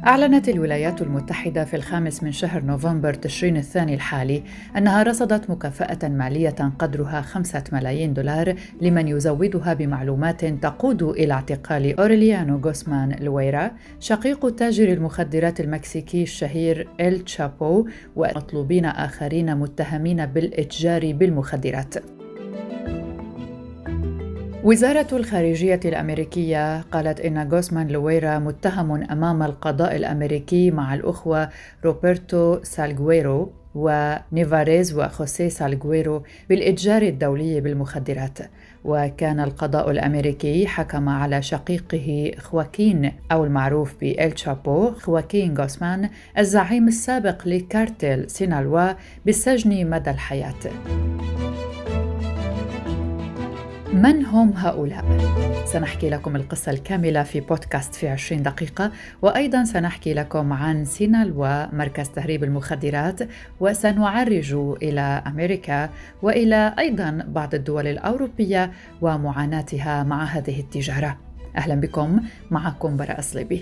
أعلنت الولايات المتحدة في 5 من شهر نوفمبر تشرين الثاني الحالي أنها رصدت مكافأة مالية قدرها $5 ملايين لمن يزودها بمعلومات تقود إلى اعتقال أوريليانو غوسمان لويرا، شقيق تاجر المخدرات المكسيكي الشهير إل تشابو، ومطلوبين آخرين متهمين بالإتجار بالمخدرات. وزارة الخارجية الأمريكية قالت إن غوسمان لويرا متهم أمام القضاء الأمريكي مع الأخوة روبرتو سالغويرو ونيفاريز وخوسيه سالغويرو بالإتجار الدولي بالمخدرات. وكان القضاء الأمريكي حكم على شقيقه خواكين أو المعروف بإل تشابو خواكين غوسمان الزعيم السابق لكارتيل سينالوا بالسجن مدى الحياة. من هم هؤلاء؟ سنحكي لكم القصة الكاملة في بودكاست في 20 دقيقة، وأيضا سنحكي لكم عن سينالوا مركز تهريب المخدرات، وسنعرج إلى أمريكا وإلى أيضا بعض الدول الأوروبية ومعاناتها مع هذه التجارة. أهلا بكم، معكم براء صليبي.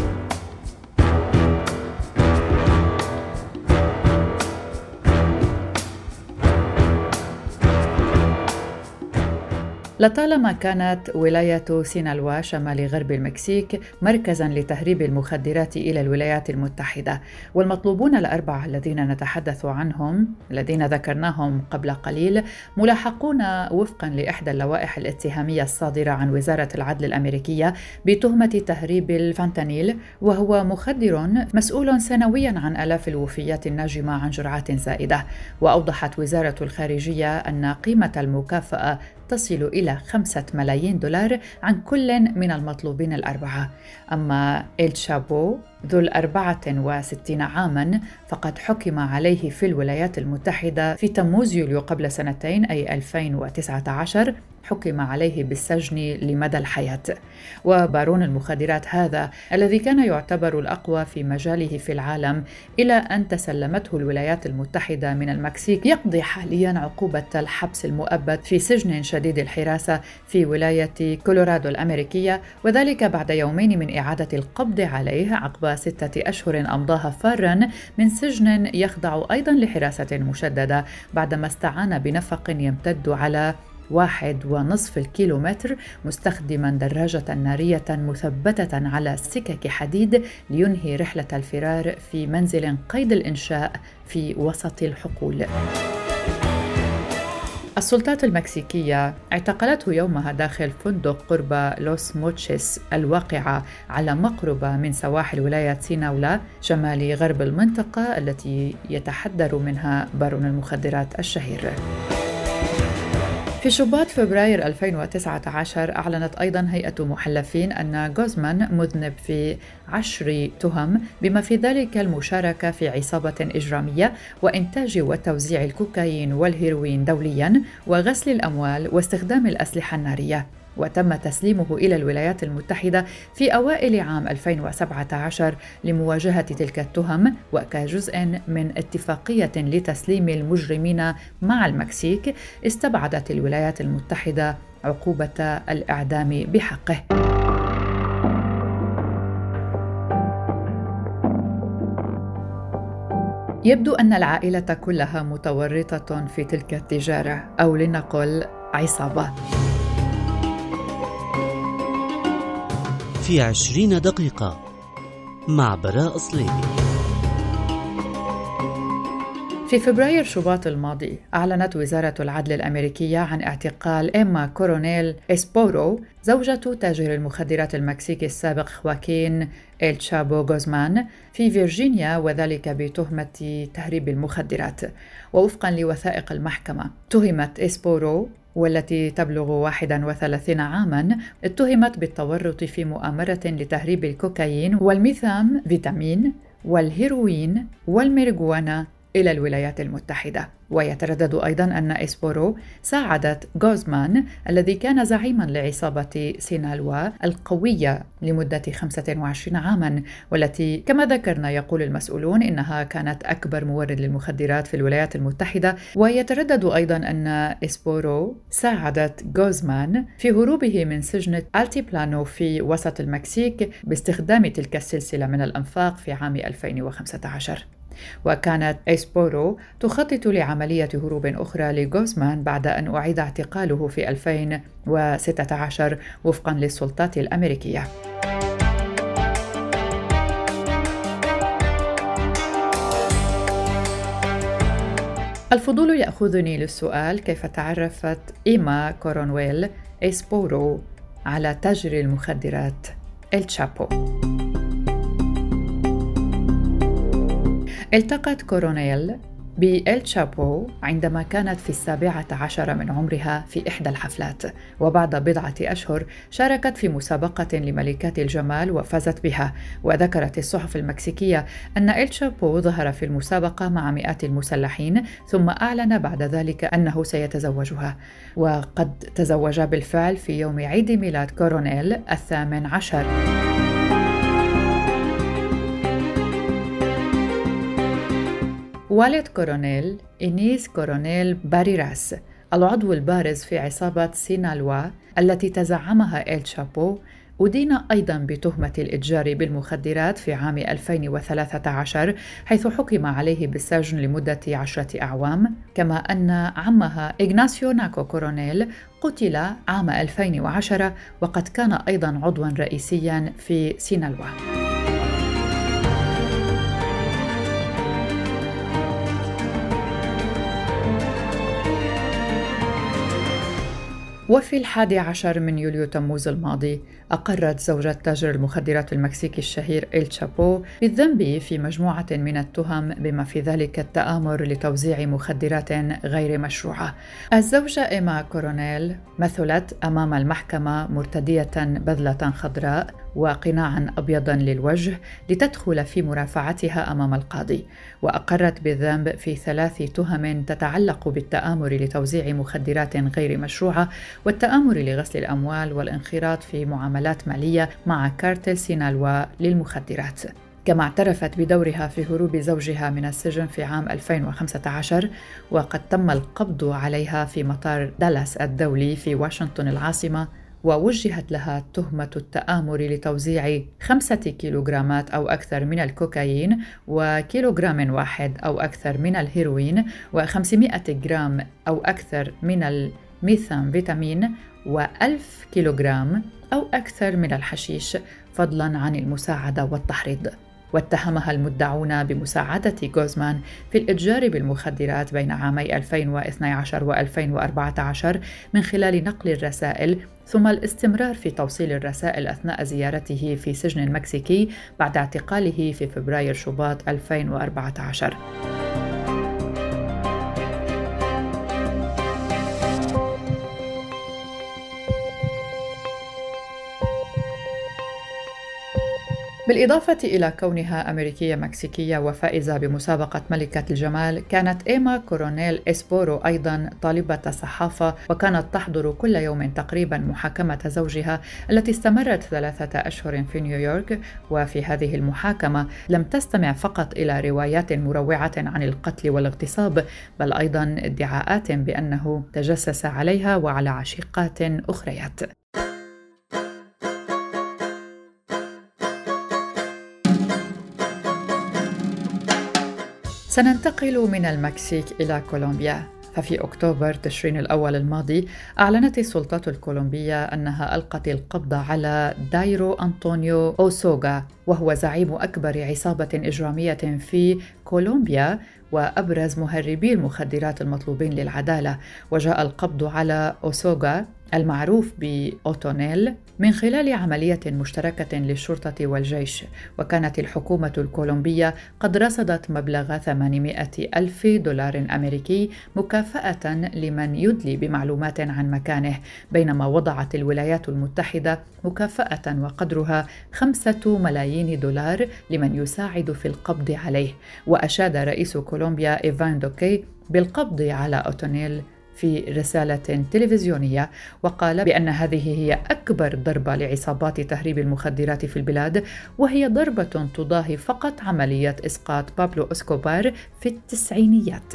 لطالما كانت ولاية سينالوا شمال غرب المكسيك مركزاً لتهريب المخدرات إلى الولايات المتحدة، والمطلوبون الأربعة الذين نتحدث عنهم الذين ذكرناهم قبل قليل ملاحقون وفقاً لإحدى اللوائح الاتهامية الصادرة عن وزارة العدل الأمريكية بتهمة تهريب الفانتانيل، وهو مخدر مسؤول سنوياً عن آلاف الوفيات الناجمة عن جرعات زائدة. وأوضحت وزارة الخارجية أن قيمة المكافأة تصل إلى $5 ملايين عن كل من المطلوبين الأربعة. أما إل تشابو ذو 64 عاماً فقد حكم عليه في الولايات المتحدة في تموز يوليو قبل سنتين أي 2019، حكم عليه بالسجن لمدى الحياة. وبارون المخدرات هذا الذي كان يعتبر الأقوى في مجاله في العالم إلى أن تسلمته الولايات المتحدة من المكسيك يقضي حالياً عقوبة الحبس المؤبد في سجن شديد الحراسة في ولاية كولورادو الأمريكية، وذلك بعد يومين من إعادة القبض عليه عقب 6 أشهر أمضاها فاراً من سجن يخضع أيضاً لحراسة مشددة بعدما استعان بنفق يمتد على 1.5 كيلومتر مستخدما دراجة نارية مثبتة على سكك حديد لينهي رحلة الفرار في منزل قيد الإنشاء في وسط الحقول. السلطات المكسيكية اعتقلته يومها داخل فندق قرب لوس موتشيس الواقعة على مقربة من سواحل ولاية سيناولا شمال غرب المنطقة التي يتحدر منها بارون المخدرات الشهير. في شباط فبراير 2019 أعلنت أيضاً هيئة محلفين أن غوسمان مذنب في 10 تهم، بما في ذلك المشاركة في عصابة إجرامية وإنتاج وتوزيع الكوكايين والهيروين دولياً وغسل الأموال واستخدام الأسلحة النارية. وتم تسليمه إلى الولايات المتحدة في أوائل عام 2017 لمواجهة تلك التهم، وكجزء من اتفاقية لتسليم المجرمين مع المكسيك استبعدت الولايات المتحدة عقوبة الإعدام بحقه. يبدو أن العائلة كلها متورطة في تلك التجارة، أو لنقل عصابة. في 20 دقيقة مع براء صليبي. في فبراير شباط الماضي أعلنت وزارة العدل الأمريكية عن اعتقال إيما كورونيل إسبورو، زوجة تاجر المخدرات المكسيكي السابق خواكين إل تشابو غوسمان في فيرجينيا، وذلك بتهمة تهريب المخدرات. ووفقاً لوثائق المحكمة تهمت إسبورو والتي تبلغ 31 عاماً اتهمت بالتورط في مؤامرة لتهريب الكوكايين والميثام فيتامين والهيروين والميريجوانا إلى الولايات المتحدة. ويتردد أيضاً أن إسبورو ساعدت غوزمان الذي كان زعيماً لعصابة سينالوا القوية لمدة 25 عاماً، والتي كما ذكرنا يقول المسؤولون إنها كانت أكبر مورد للمخدرات في الولايات المتحدة. ويتردد أيضاً أن إسبورو ساعدت غوزمان في هروبه من سجن ألتيبلانو في وسط المكسيك باستخدام تلك السلسلة من الأنفاق في عام 2015. وكانت إسبورو تخطط لعملية هروب أخرى لغوزمان بعد أن أعيد اعتقاله في 2016 وفقاً للسلطات الأمريكية. الفضول يأخذني للسؤال: كيف تعرفت إيما كورونويل إسبورو على تاجر المخدرات الشابو؟ التقت كورونيل بإل شابو عندما كانت في 17 من عمرها في إحدى الحفلات، وبعد بضعة أشهر شاركت في مسابقة لملكات الجمال وفازت بها. وذكرت الصحف المكسيكية أن إل شابو ظهر في المسابقة مع مئات المسلحين، ثم أعلن بعد ذلك أنه سيتزوجها، وقد تزوج بالفعل في يوم عيد ميلاد كورونيل 18. والد كورونيل إنيس كورونيل باريراس، العضو البارز في عصابة سينالوا التي تزعمها إل شابو، أدين أيضاً بتهمة الإتجار بالمخدرات في عام 2013، حيث حكم عليه بالسجن لمدة 10 أعوام. كما أن عمها إغناسيو ناكو كورونيل قتل عام 2010، وقد كان أيضاً عضواً رئيسياً في سينالوا. وفي 11 من يوليو تموز الماضي أقرت زوجة تاجر المخدرات المكسيكي الشهير إل شابو بالذنب في مجموعة من التهم، بما في ذلك التآمر لتوزيع مخدرات غير مشروعة. الزوجة إيما كورونيل مثلت أمام المحكمة مرتدية بذلة خضراء وقناعاً أبيضاً للوجه لتدخل في مرافعتها أمام القاضي، وأقرت بالذنب في 3 تهم تتعلق بالتآمر لتوزيع مخدرات غير مشروعة، والتآمر لغسل الأموال، والانخراط في معاملات مالية مع كارتل سينالوا للمخدرات. كما اعترفت بدورها في هروب زوجها من السجن في عام 2015، وقد تم القبض عليها في مطار دالاس الدولي في واشنطن العاصمة، ووجهت لها تهمة التآمر لتوزيع 5 كيلوغرامات أو أكثر من الكوكايين، وكيلوغرام واحد أو أكثر من الهيروين، و500 جرام أو أكثر من الميثامفيتامين، و1000 كيلوغرام أو أكثر من الحشيش، فضلاً عن المساعدة والتحريض. واتهمها المدعون بمساعدة غوزمان في الإتجار بالمخدرات بين عامي 2012 و2014 من خلال نقل الرسائل، ثم الاستمرار في توصيل الرسائل أثناء زيارته في سجن المكسيكي بعد اعتقاله في فبراير شباط 2014. بالإضافة إلى كونها أمريكية مكسيكية وفائزة بمسابقة ملكة الجمال، كانت إيما كورونيل إسبورو أيضاً طالبة صحافة، وكانت تحضر كل يوم تقريباً محاكمة زوجها التي استمرت 3 أشهر في نيويورك. وفي هذه المحاكمة لم تستمع فقط إلى روايات مروعة عن القتل والاغتصاب، بل أيضاً ادعاءات بأنه تجسس عليها وعلى عشيقات أخريات. سننتقل من المكسيك إلى كولومبيا، ففي أكتوبر تشرين الأول الماضي أعلنت السلطات الكولومبية أنها ألقت القبض على دايرو أنطونيو أوسوغا، وهو زعيم أكبر عصابة إجرامية في كولومبيا وأبرز مهربي المخدرات المطلوبين للعدالة. وجاء القبض على أوسوغا المعروف بأوتونيل من خلال عملية مشتركة للشرطة والجيش. وكانت الحكومة الكولومبية قد رصدت مبلغ 800 ألف دولار أمريكي مكافأة لمن يدلي بمعلومات عن مكانه، بينما وضعت الولايات المتحدة مكافأة وقدرها 5 ملايين دولار لمن يساعد في القبض عليه. وأشاد رئيس كولومبيا إيفان دوكي بالقبض على أوتونيل في رسالة تلفزيونية، وقال بأن هذه هي أكبر ضربة لعصابات تهريب المخدرات في البلاد، وهي ضربة تضاهي فقط عملية إسقاط بابلو إسكوبار في التسعينيات.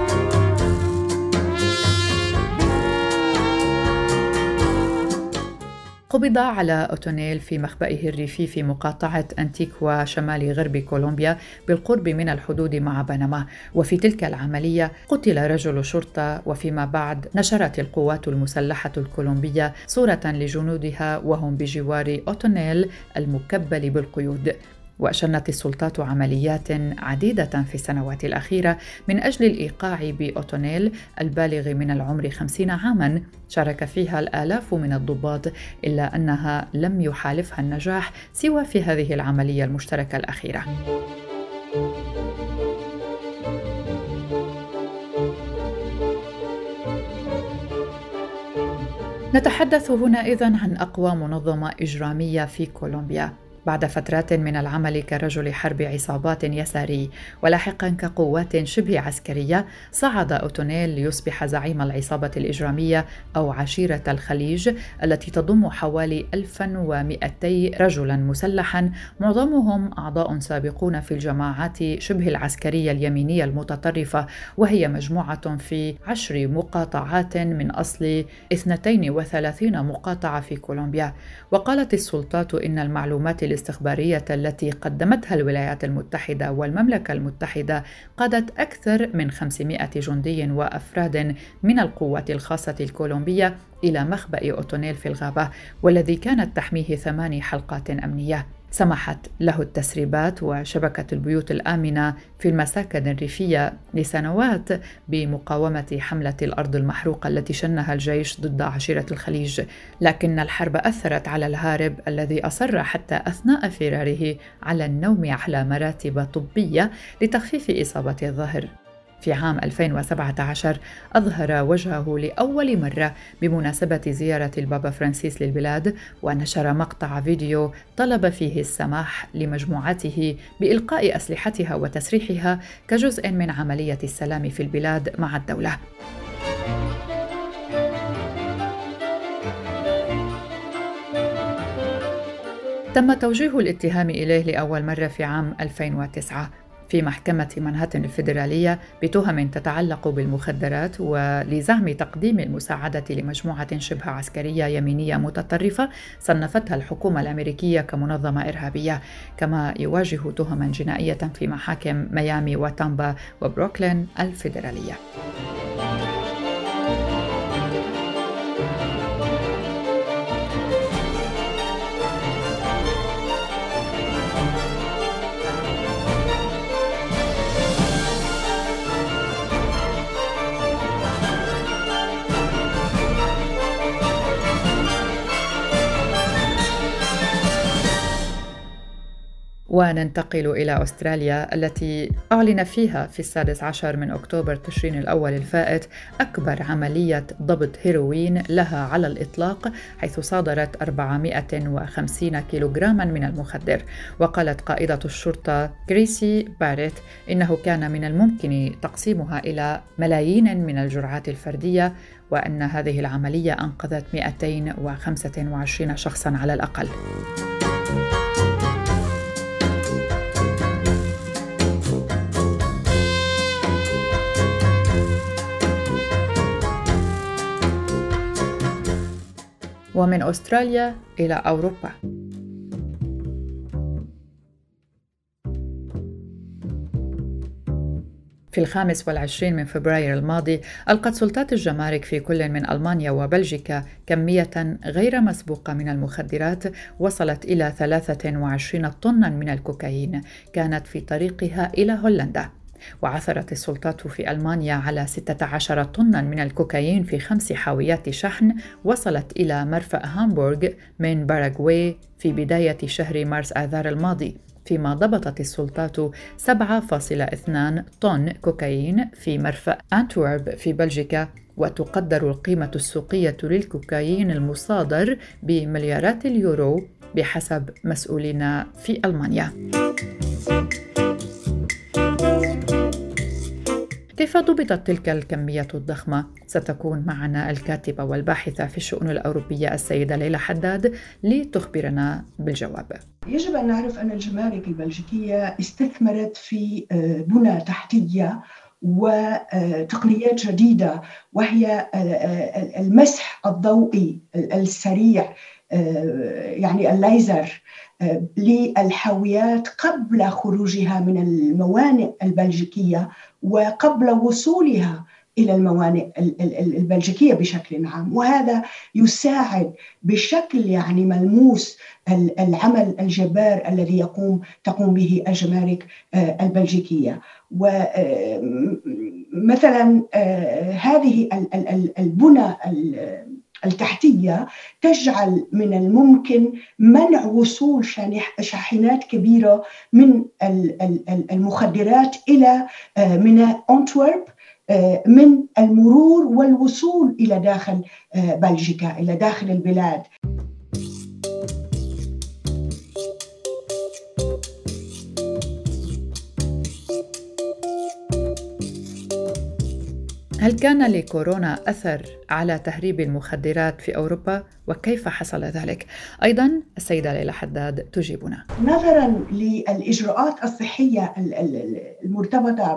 قبض على أوتونيل في مخبئه الريفي في مقاطعة أنتيكوا شمال غرب كولومبيا بالقرب من الحدود مع بنما. وفي تلك العملية قتل رجل شرطة، وفيما بعد نشرت القوات المسلحة الكولومبية صورة لجنودها وهم بجوار أوتونيل المكبل بالقيود. وأشنت السلطات عمليات عديدة في السنوات الأخيرة من أجل الإيقاع بأوتونيل البالغ من العمر 50 عاماً، شارك فيها الآلاف من الضباط، إلا أنها لم يحالفها النجاح سوى في هذه العملية المشتركة الأخيرة. نتحدث هنا إذن عن أقوى منظمة إجرامية في كولومبيا. بعد فترات من العمل كرجل حرب عصابات يساري ولاحقا كقوات شبه عسكرية، صعد أوتونيل ليصبح زعيم العصابة الإجرامية أو عشيرة الخليج، التي تضم حوالي 1200 رجلا مسلحا، معظمهم أعضاء سابقون في الجماعات شبه العسكرية اليمينية المتطرفة، وهي مجموعة في 10 مقاطعات من أصل 32 مقاطعة في كولومبيا. وقالت السلطات إن المعلومات الاستخبارية التي قدمتها الولايات المتحدة والمملكة المتحدة قادت أكثر من 500 جندي وأفراد من القوات الخاصة الكولومبية إلى مخبأ أوتونيل في الغابة، والذي كانت تحميه 8 حلقات أمنية. سمحت له التسريبات وشبكة البيوت الآمنة في المساكن الريفية لسنوات بمقاومة حملة الأرض المحروقة التي شنها الجيش ضد عشيرة الخليج، لكن الحرب أثرت على الهارب الذي أصر حتى أثناء فراره على النوم على مراتب طبية لتخفيف إصابة الظهر. في عام 2017 أظهر وجهه لأول مرة بمناسبة زيارة البابا فرانسيس للبلاد، ونشر مقطع فيديو طلب فيه السماح لمجموعته بإلقاء أسلحتها وتسريحها كجزء من عملية السلام في البلاد مع الدولة. تم توجيه الاتهام إليه لأول مرة في عام 2009 في محكمة منهاتن الفيدرالية بتهم تتعلق بالمخدرات، ولزعم تقديم المساعدة لمجموعة شبه عسكرية يمينية متطرفة صنفتها الحكومة الأمريكية كمنظمة إرهابية، كما يواجه تهما جنائية في محاكم ميامي وتامبا وبروكلين الفيدرالية. وننتقل إلى أستراليا، التي أعلن فيها في 16 من أكتوبر تشرين الأول الفائت أكبر عملية ضبط هيروين لها على الإطلاق، حيث صادرت 450 كيلوغراما من المخدر. وقالت قائدة الشرطة كريسي باريت إنه كان من الممكن تقسيمها إلى ملايين من الجرعات الفردية، وأن هذه العملية أنقذت 225 شخصاً على الأقل. ومن أستراليا إلى أوروبا. في 25 من فبراير الماضي ألقت سلطات الجمارك في كل من ألمانيا وبلجيكا كمية غير مسبوقة من المخدرات وصلت إلى 23 طناً من الكوكايين، كانت في طريقها إلى هولندا. وعثرت السلطات في ألمانيا على 16 طناً من الكوكايين في 5 حاويات شحن وصلت إلى مرفأ هامبورغ من باراغواي في بداية شهر مارس آذار الماضي، فيما ضبطت السلطات 7.2 طن كوكايين في مرفأ أنتورب في بلجيكا. وتقدر القيمة السوقية للكوكايين المصادر بمليارات اليورو بحسب مسؤولين في ألمانيا. كيف ضبطت تلك الكمية الضخمة؟ ستكون معنا الكاتبة والباحثة في الشؤون الأوروبية السيدة ليلى حداد لتخبرنا بالجواب. يجب أن نعرف أن الجمارك البلجيكية استثمرت في بنى تحتية وتقنيات جديدة، وهي المسح الضوئي السريع، يعني الليزر، للحاويات قبل خروجها من الموانئ البلجيكية وقبل وصولها إلى الموانئ البلجيكية بشكل عام. وهذا يساعد بشكل يعني ملموس العمل الجبار الذي تقوم به الجمارك البلجيكية. ومثلا هذه البنى التحتية تجعل من الممكن منع وصول شاحنات كبيرة من المخدرات إلى ميناء أنتورب من المرور والوصول إلى داخل بلجيكا، إلى داخل البلاد. هل كان لكورونا أثر على تهريب المخدرات في أوروبا وكيف حصل ذلك؟ أيضاً السيدة ليلى حداد تجيبنا. نظراً للإجراءات الصحية المرتبطة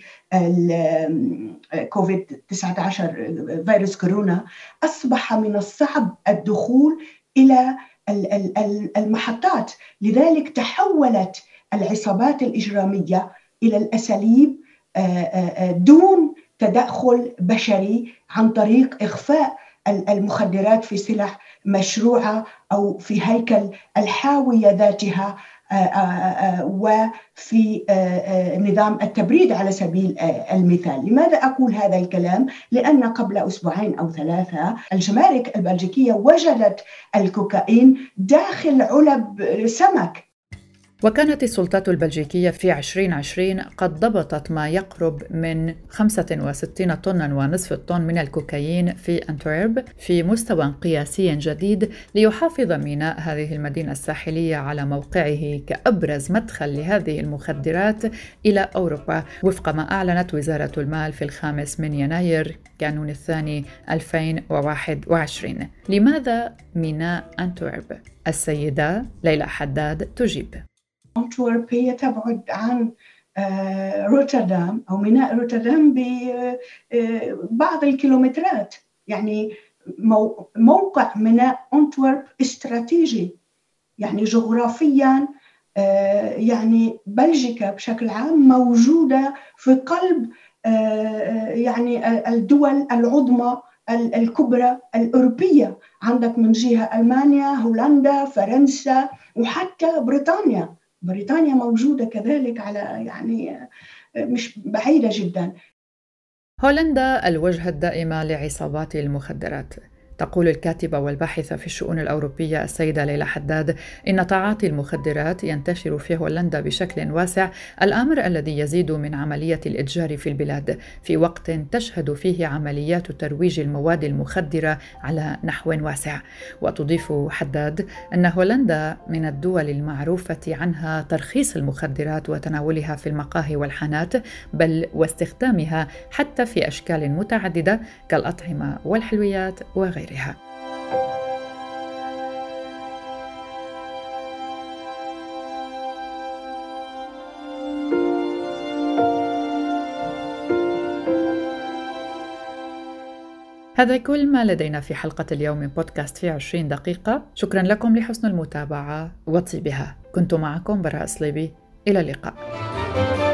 بالكوفيد-19 فيروس كورونا، أصبح من الصعب الدخول إلى المحطات، لذلك تحولت العصابات الإجرامية إلى الأساليب دون تدخل بشري عن طريق إخفاء المخدرات في سلع مشروعة أو في هيكل الحاوية ذاتها وفي نظام التبريد على سبيل المثال. لماذا أقول هذا الكلام؟ لأن قبل أسبوعين أو 3 الجمارك البلجيكية وجدت الكوكايين داخل علب سمك. وكانت السلطات البلجيكية في 2020 قد ضبطت ما يقرب من 65 طناً ونصف الطن من الكوكايين في أنتورب في مستوى قياسي جديد، ليحافظ ميناء هذه المدينة الساحلية على موقعه كأبرز مدخل لهذه المخدرات إلى أوروبا، وفق ما أعلنت وزارة المال في 5 يناير كانون الثاني 2021. لماذا ميناء أنتورب؟ السيدة ليلى حداد تجيب. أنتورب هي تبعد عن روتردام أو ميناء روتردام ببعض الكيلومترات، يعني موقع ميناء أنتورب استراتيجي، يعني جغرافياً، يعني بلجيكا بشكل عام موجودة في قلب يعني الدول العظمى الكبرى الأوروبية. عندك من جهة ألمانيا، هولندا، فرنسا، وحتى بريطانيا موجودة كذلك على يعني مش بعيدة جدا. هولندا الوجهة الدائمة لعصابات المخدرات. تقول الكاتبة والباحثة في الشؤون الأوروبية السيدة ليلى حداد إن تعاطي المخدرات ينتشر في هولندا بشكل واسع، الأمر الذي يزيد من عملية الإتجار في البلاد في وقت تشهد فيه عمليات ترويج المواد المخدرة على نحو واسع. وتضيف حداد أن هولندا من الدول المعروفة عنها ترخيص المخدرات وتناولها في المقاهي والحانات، بل واستخدامها حتى في أشكال متعددة كالأطعمة والحلويات وغيرها. هذا كل ما لدينا في حلقة اليوم من بودكاست في 20 دقيقة. شكرا لكم لحسن المتابعة وطيبها. كنت معكم براء صليبي، إلى اللقاء.